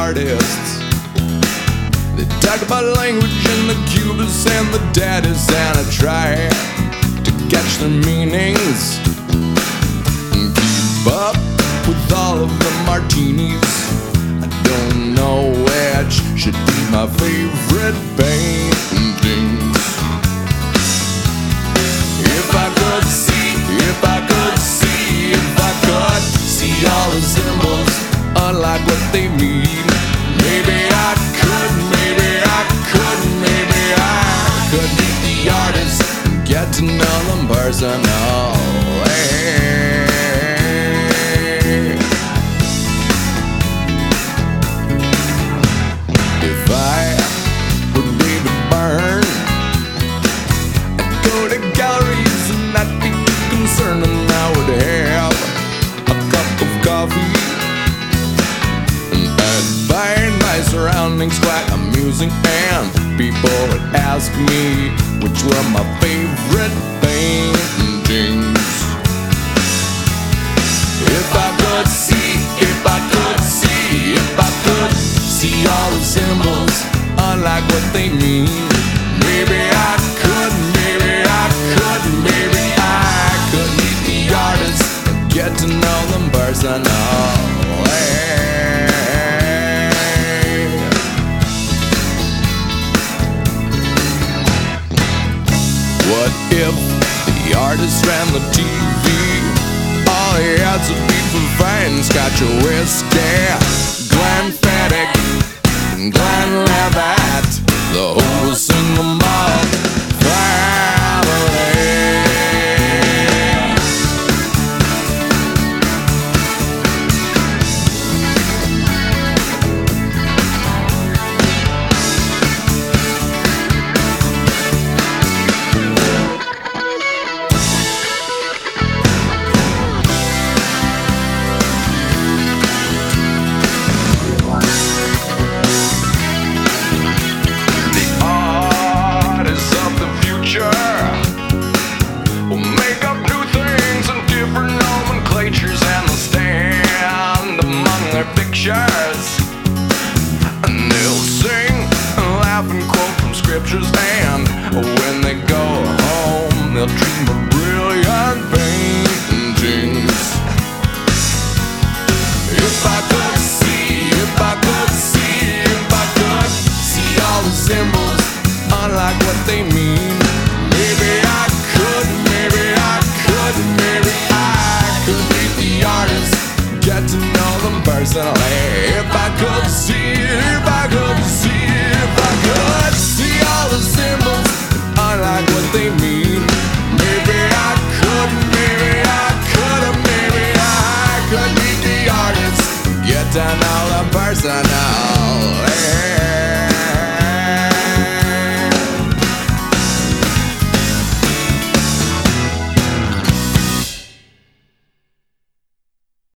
artists. They talk about language and the cubists and the daddies, and I try to catch their meanings and keep up with all of the martinis. I don't know which should be my favorite paintings. If I could see, if I could see, if I could see all the symbols, unlike what they mean, maybe I could, maybe I could, maybe I could meet the artist and get to know them personally. If I were David Byrne, I'd go to galleries and not be too concerned, and I would have a cup of coffee, and I'd find my surroundings quite amusing, and people would ask me which were my favorite paintings. If I could see, if I could see, if I could see all the symbols, unlike what they mean, maybe I could, maybe I could, maybe I could meet the artists and get to know them personally. What if the artist ran the TV? All he had to be for fine scotch or whiskey. Glenn Feddick and Glenn Levitt, the whole single malt family. And they'll sing, laugh and quote from scriptures, and when they go home they'll dream of brilliant paintings. If I could see, if I could see, if I could see all the symbols, unlike what they mean, maybe I could, maybe I could, maybe I could meet the artists, get to know them personally. If I could see, if I could see, if I could see all the symbols, unlike what they mean, maybe I could, maybe I could, maybe I could meet the artists, get to know them personally.